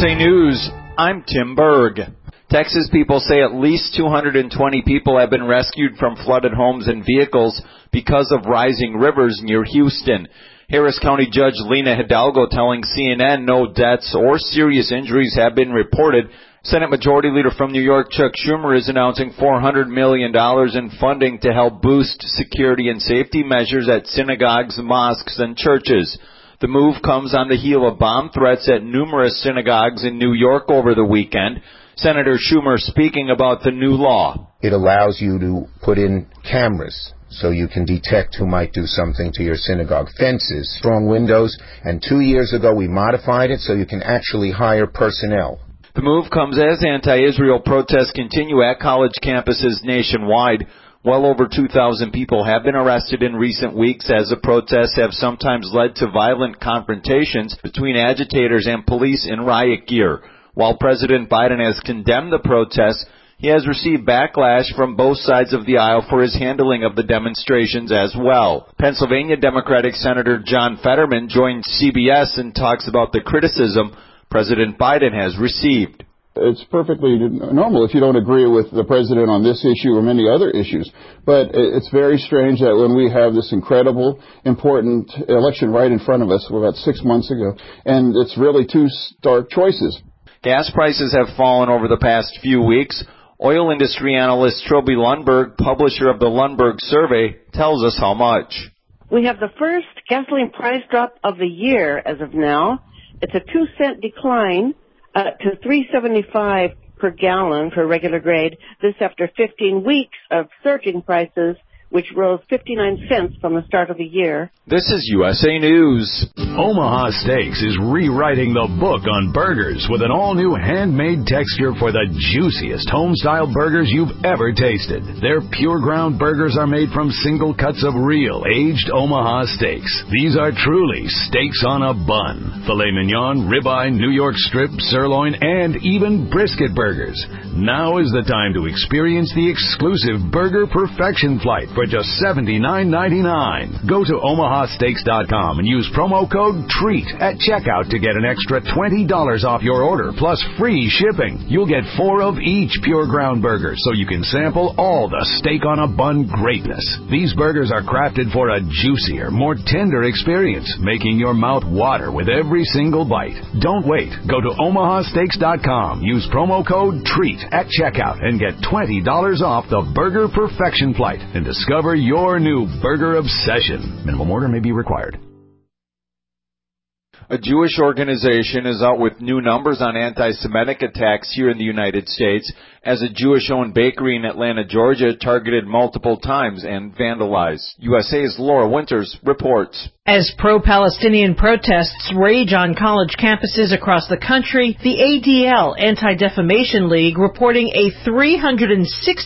USA News, I'm Tim Berg. Texas people say at least 220 people have been rescued from flooded homes and vehicles because of rising rivers near Houston. Harris County Judge Lena Hidalgo telling CNN no deaths or serious injuries have been reported. Senate Majority Leader from New York, Chuck Schumer, is announcing $400 million in funding to help boost security and safety measures at synagogues, mosques, and churches. The move comes on the heel of bomb threats at numerous synagogues in New York over the weekend. Senator Schumer speaking about the new law. It allows you to put in cameras so you can detect who might do something to your synagogue. Fences, strong windows, and 2 years ago we modified it so you can actually hire personnel. The move comes as anti-Israel protests continue at college campuses nationwide. Well over 2,000 people have been arrested in recent weeks as the protests have sometimes led to violent confrontations between agitators and police in riot gear. While President Biden has condemned the protests, he has received backlash from both sides of the aisle for his handling of the demonstrations as well. Pennsylvania Democratic Senator John Fetterman joined CBS and talks about the criticism President Biden has received. It's perfectly normal if you don't agree with the president on this issue or many other issues. But it's very strange that when we have this incredible, important election right in front of us about 6 months ago, and it's really two stark choices. Gas prices have fallen over the past few weeks. Oil industry analyst Trilby Lundberg, publisher of the Lundberg Survey, tells us how much. We have the first gasoline price drop of the year as of now. It's a 2-cent decline to $3.75 per gallon for regular grade. This after 15 weeks of surging prices, which rose 59 cents from the start of the year. This is USA News. Omaha Steaks is rewriting the book on burgers with an all-new handmade texture for the juiciest home-style burgers you've ever tasted. Their pure ground burgers are made from single cuts of real, aged Omaha steaks. These are truly steaks on a bun. Filet mignon, ribeye, New York strip, sirloin, and even brisket burgers. Now is the time to experience the exclusive Burger Perfection Flight for just $79.99. Go to omahasteaks.com and use promo code TREAT at checkout to get an extra $20 off your order plus free shipping. You'll get 4 of each pure ground burger so you can sample all the steak on a bun greatness. These burgers are crafted for a juicier, more tender experience, making your mouth water with every single bite. Don't wait. Go to omahasteaks.com. Use promo code TREAT at checkout and get $20 off the Burger Perfection Flight and discover your new burger obsession. Minimum order may be required. A Jewish organization is out with new numbers on anti-Semitic attacks here in the United States as a Jewish-owned bakery in Atlanta, Georgia, targeted multiple times and vandalized. USA's Laura Winters reports. As pro-Palestinian protests rage on college campuses across the country, the ADL, Anti-Defamation League, reporting a 360%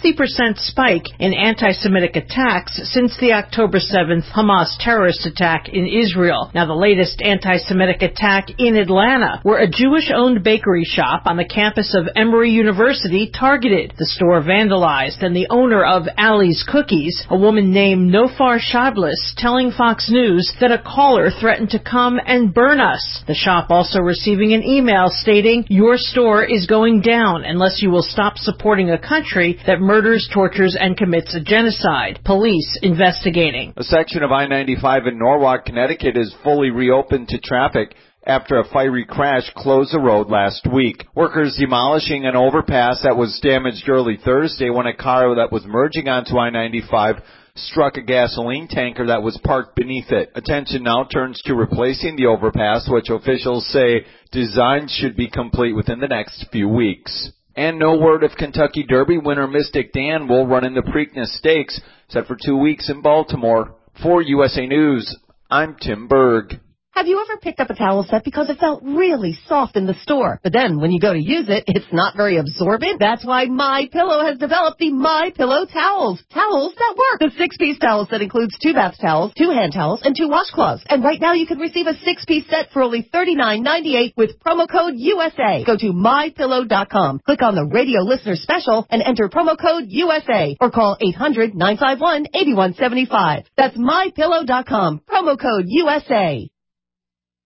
spike in anti-Semitic attacks since the October 7th Hamas terrorist attack in Israel. Now, the latest anti-Semitic attack in Atlanta, where a Jewish-owned bakery shop on the campus of Emory University targeted. The store vandalized, and the owner of Ali's Cookies, a woman named Nofar Shadlis, telling Fox News that a caller threatened to come and burn us. The shop also receiving an email stating, "Your store is going down unless you will stop supporting a country that murders, tortures, and commits a genocide." Police investigating. A section of I-95 in Norwalk, Connecticut is fully reopened to traffic after a fiery crash closed the road last week. Workers demolishing an overpass that was damaged early Thursday when a car that was merging onto I-95 struck a gasoline tanker that was parked beneath it. Attention now turns to replacing the overpass, which officials say design should be complete within the next few weeks. And no word if Kentucky Derby winner Mystic Dan will run in the Preakness Stakes, set for 2 weeks in Baltimore. For USA News, I'm Tim Berg. Have you ever picked up a towel set because it felt really soft in the store, but then when you go to use it, it's not very absorbent? That's why MyPillow has developed the MyPillow towels. Towels that work. The 6-piece towel set includes 2 bath towels, 2 hand towels, and 2 washcloths. And right now you can receive a 6-piece set for only $39.98 with promo code USA. Go to MyPillow.com, click on the radio listener special, and enter promo code USA, or call 800-951-8175. That's MyPillow.com, promo code USA.